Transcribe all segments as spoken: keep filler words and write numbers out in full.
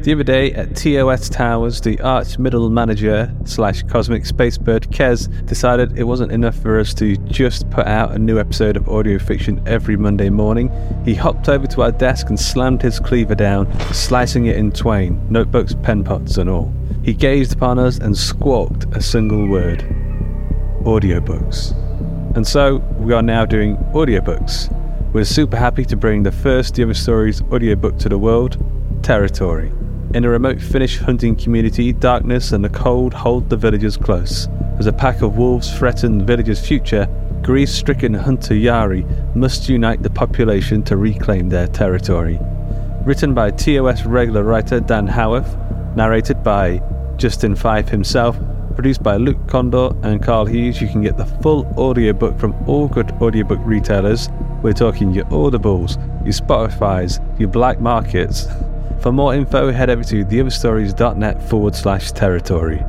The other day at T O S Towers, the arch middle manager slash cosmic spacebird Kez decided it wasn't enough for us to just put out a new episode of audio fiction every Monday morning. He hopped over to our desk and slammed his cleaver down, slicing it in twain, notebooks, pen pots and all. He gazed upon us and squawked a single word: audiobooks. And so we are now doing audiobooks. We're super happy to bring the first The Other Stories audiobook to the world, Territory. In a remote Finnish hunting community, darkness and the cold hold the villagers close. As a pack of wolves threaten the villagers' future, grief-stricken hunter Jari must unite the population to reclaim their territory. Written by T O S regular writer Dan Howarth, narrated by Justin Fife himself, produced by Luke Condor and Carl Hughes. You can get the full audiobook from all good audiobook retailers. We're talking your Audibles, your Spotifys, your black markets. For more info, head over to theotherstories.net forward slash territory.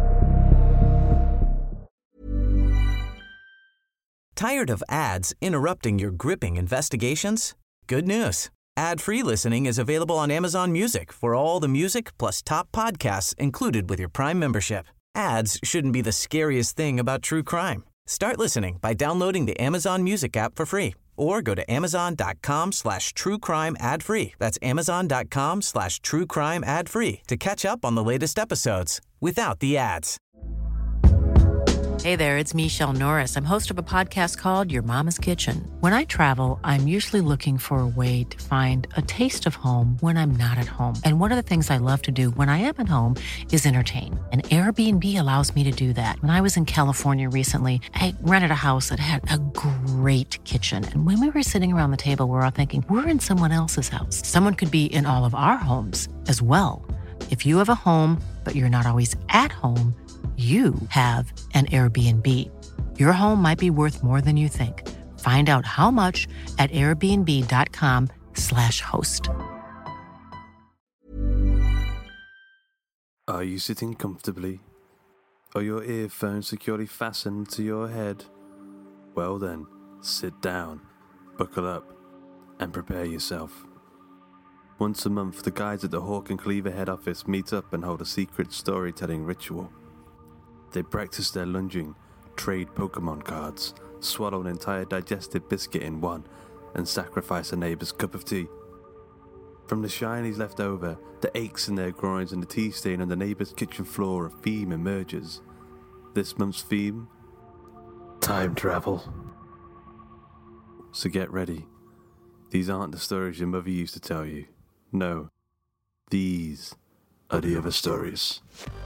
Tired of ads interrupting your gripping investigations? Good news. Ad-free listening is available on Amazon Music for all the music plus top podcasts included with your Prime membership. Ads shouldn't be the scariest thing about true crime. Start listening by downloading the Amazon Music app for free or go to amazon.com slash true crime ad free. That's amazon.com slash true crime ad free to catch up on the latest episodes without the ads. Hey there, it's Michelle Norris. I'm host of a podcast called Your Mama's Kitchen. When I travel, I'm usually looking for a way to find a taste of home when I'm not at home. And one of the things I love to do when I am at home is entertain. And Airbnb allows me to do that. When I was in California recently, I rented a house that had a great kitchen. And when we were sitting around the table, we were all thinking, we're in someone else's house. Someone could be in all of our homes as well. If you have a home, but you're not always at home, you have an Airbnb. Your home might be worth more than you think. Find out how much at airbnb.com slash host. Are you sitting comfortably? Are your earphones securely fastened to your head? Well then, sit down, buckle up, and prepare yourself. Once a month, the guys at the Hawk and Cleaver head office meet up and hold a secret storytelling ritual. They practice their lunging, trade Pokemon cards, swallow an entire digested biscuit in one, and sacrifice a neighbour's cup of tea. From the shinies left over, the aches in their groins and the tea stain on the neighbour's kitchen floor, a theme emerges. This month's theme? Time travel. So get ready. These aren't the stories your mother used to tell you. No. These are the other stories.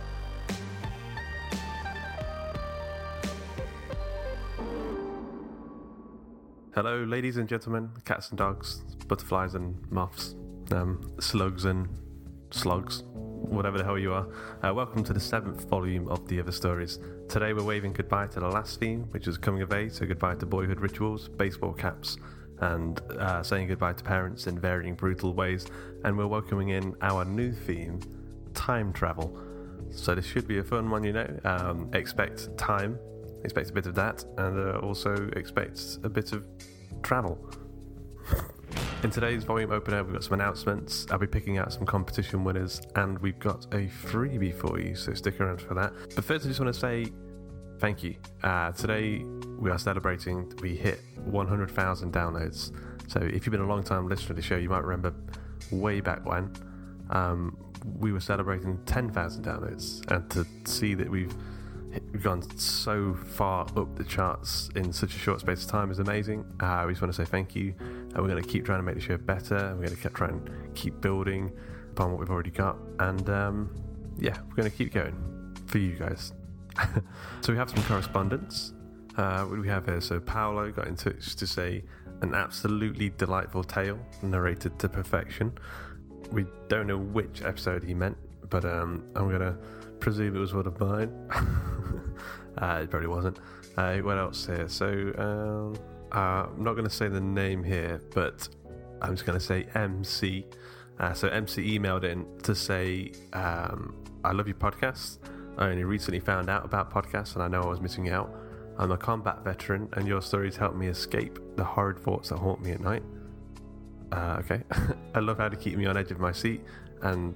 Hello, ladies and gentlemen, cats and dogs, butterflies and moths, um, slugs and slugs, whatever the hell you are. Uh, welcome to the seventh volume of The Other Stories. Today we're waving goodbye to the last theme, which is coming of age, so goodbye to boyhood rituals, baseball caps, and uh, saying goodbye to parents in varying brutal ways. And we're welcoming in our new theme, time travel. So this should be a fun one, you know. Um, expect time. Expect a bit of that, and uh, also expect a bit of travel. In today's volume opener, we've got some announcements. I'll be picking out some competition winners, and we've got a freebie for you, so stick around for that. But first, I just want to say thank you. Uh, today, we are celebrating, we hit one hundred thousand downloads. So if you've been a long time listener to the show, you might remember way back when um, we were celebrating ten thousand downloads, and to see that we've We've gone so far up the charts in such a short space of time is amazing. Uh, we just want to say thank you, and we're going to keep trying to make the show better, and we're going to keep trying to keep building upon what we've already got, and um, yeah, we're going to keep going for you guys. So we have some correspondence. Uh, what do we have here? So Paolo got in touch to say an absolutely delightful tale narrated to perfection. We don't know which episode he meant, but um, I'm going to presume it was one of mine. uh, it probably wasn't. Uh, what else here? So um, uh, I'm not going to say the name here, but I'm just going to say M C. Uh, so M C emailed in to say, um, I love your podcast. I only recently found out about podcasts, and I know I was missing out. I'm a combat veteran, and your stories help me escape the horrid thoughts that haunt me at night. Uh, okay. I love how to keep me on edge of my seat, and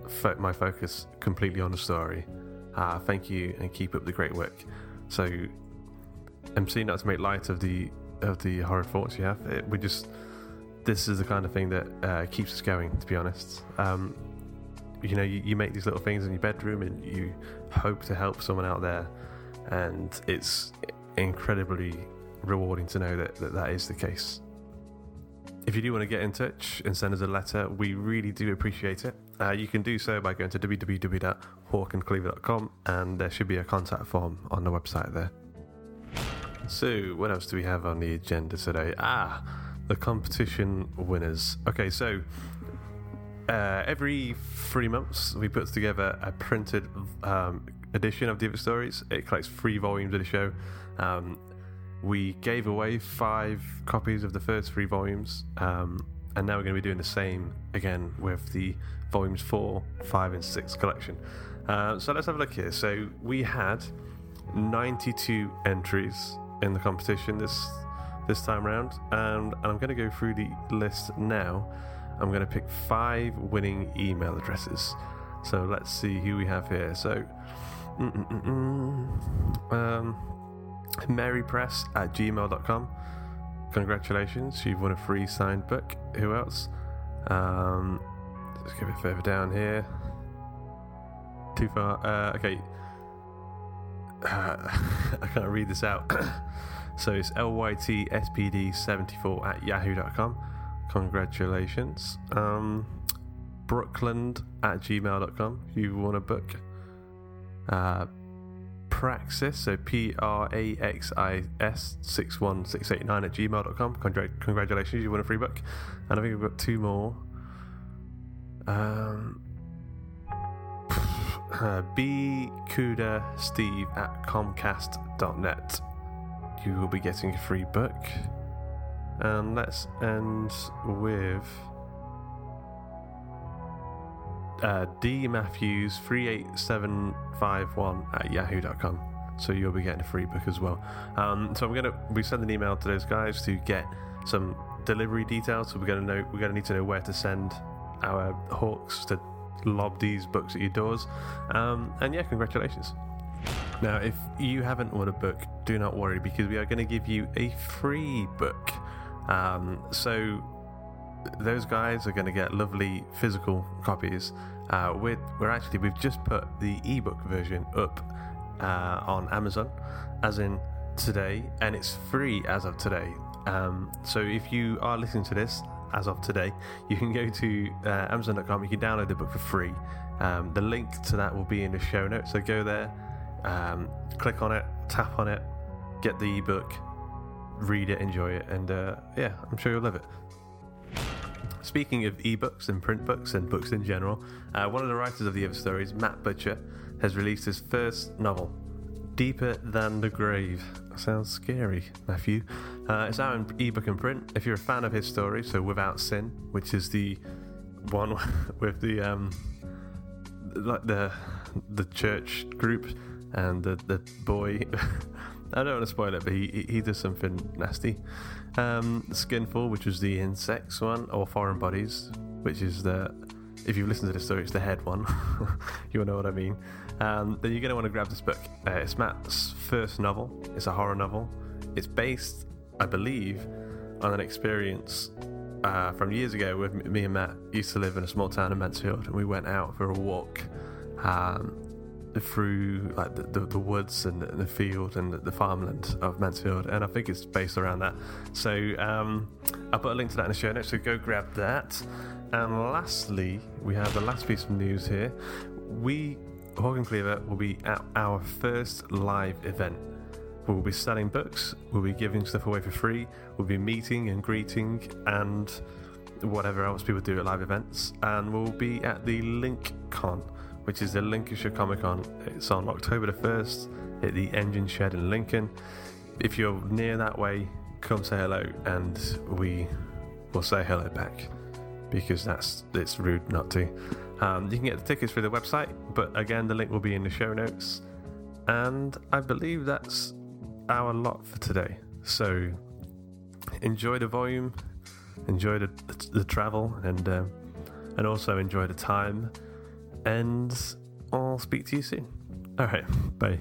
fo- my focus completely on the story. Uh, thank you, and keep up the great work. So, M C, not to make light of the of the horror thoughts you have, it, we just this is the kind of thing that uh, keeps us going. To be honest, um, you know, you, you make these little things in your bedroom, and you hope to help someone out there, and it's incredibly rewarding to know that that, that is the case. If you do want to get in touch and send us a letter, we really do appreciate it. Uh, you can do so by going to w w w dot hawk and cleaver dot com, and there should be a contact form on the website there. So, what else do we have on the agenda today? Ah, the competition winners. Okay, so uh, every three months we put together a printed um, edition of Diva Stories. It collects three volumes of the show. Um, we gave away five copies of the first three volumes, um, and now we're going to be doing the same again with the volumes four, five, and six collection. Uh, so let's have a look here. So we had ninety-two entries in the competition this this time around, and, and I'm going to go through the list now. I'm going to pick five winning email addresses. So let's see who we have here. So, um, marypress at gmail dot com. Congratulations, you've won a free signed book. Who else? Um, let's go a bit further down here. Too far. Uh, okay. Uh, I can't read this out. So it's L Y T S P D seventy-four at yahoo dot com. Congratulations. Um, Brookland at gmail dot com. You won a book. Uh, Praxis, so P R A X I S six one six eight nine at gmail dot com. Congra- congratulations, you won a free book. And I think we've got two more. Um, uh, B Kuda Steve at comcast dot net. You will be getting a free book. And let's end with uh, D Matthews three eight seven five one at yahoo dot com. So you'll be getting a free book as well. Um, so we're gonna we send an email to those guys to get some delivery details. So we're gonna know we're gonna need to know where to send our hawks to lob these books at your doors. Um, and yeah, congratulations. Now, if you haven't won a book, do not worry, because we are going to give you a free book. Um, so those guys are going to get lovely physical copies. Uh, we're, we're actually, we've just put the ebook version up uh, on Amazon, as in today, and it's free as of today. Um, so if you are listening to this as of today, you can go to uh, amazon dot com, you can download the book for free. Um, the link to that will be in the show notes, so go there. Um, click on it, tap on it, get the ebook, read it, enjoy it, and uh, yeah, I'm sure you'll love it. Speaking of ebooks and print books and books in general, uh, one of the writers of the other stories, Matt Butcher, has released his first novel, Deeper Than the Grave. Sounds scary, Matthew. Uh, it's out in ebook and print. If you're a fan of his story, so Without Sin, which is the one with the um, like the the church group. And the, the boy, I don't want to spoil it, but he he does something nasty. Um, Skinful, which was the insects one, or Foreign Bodies, which is the, if you've listened to the story, it's the head one. You'll know what I mean. Um, then you're going to want to grab this book. Uh, it's Matt's first novel. It's a horror novel. It's based, I believe, on an experience uh, from years ago with me and Matt. Used to live in a small town in Mansfield, and we went out for a walk. Um, through like the, the, the woods and the, the field and the, the farmland of Mansfield, and I think it's based around that. So um, I'll put a link to that in the show notes, so go grab that. And lastly, we have the last piece of news here. We, Hawk and Cleaver, will be at our first live event. We'll be selling books, we'll be giving stuff away for free, we'll be meeting and greeting and whatever else people do at live events, and we'll be at the LinkCon, which is the Lincolnshire Comic Con. It's on October the first at the Engine Shed in Lincoln. If you're near that way, come say hello, and we will say hello back, because that's it's rude not to. Um, you can get the tickets through the website, but again, the link will be in the show notes. And I believe that's our lot for today. So enjoy the volume, enjoy the, the, the travel, and uh, and also enjoy the time. and I'll speak to you soon. All right, bye.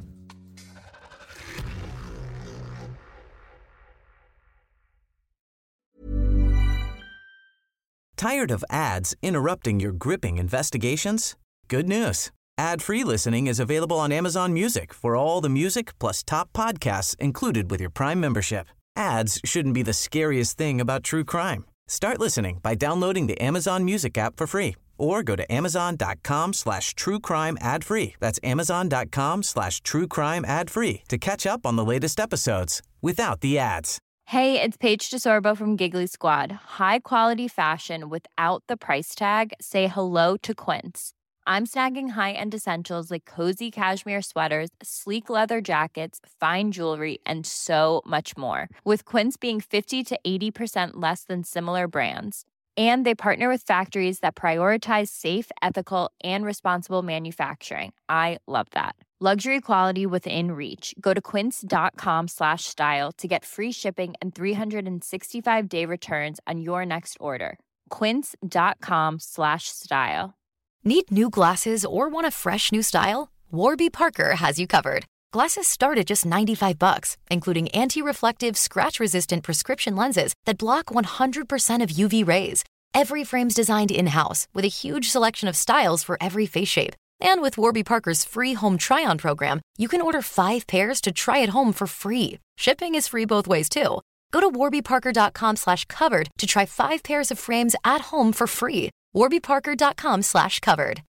Tired of ads interrupting your gripping investigations? Good news. Ad-free listening is available on Amazon Music for all the music plus top podcasts included with your Prime membership. Ads shouldn't be the scariest thing about true crime. Start listening by downloading the Amazon Music app for free or go to amazon.com slash true crime ad free. That's amazon.com slash true crime ad free to catch up on the latest episodes without the ads. Hey, it's Paige DeSorbo from Giggly Squad. High quality fashion without the price tag. Say hello to Quince. I'm snagging high-end essentials like cozy cashmere sweaters, sleek leather jackets, fine jewelry, and so much more. With Quince being fifty to eighty percent less than similar brands. And they partner with factories that prioritize safe, ethical, and responsible manufacturing. I love that. Luxury quality within reach. Go to quince.com slash style to get free shipping and three sixty-five day returns on your next order. Quince.com slash style. Need new glasses or want a fresh new style? Warby Parker has you covered. Glasses start at just ninety-five bucks, including anti-reflective, scratch-resistant prescription lenses that block one hundred percent of U V rays. Every frame's designed in-house with a huge selection of styles for every face shape. And with Warby Parker's free home try-on program, you can order five pairs to try at home for free. Shipping is free both ways, too. Go to warbyparker.com slash covered to try five pairs of frames at home for free. warbyparker.com slash covered.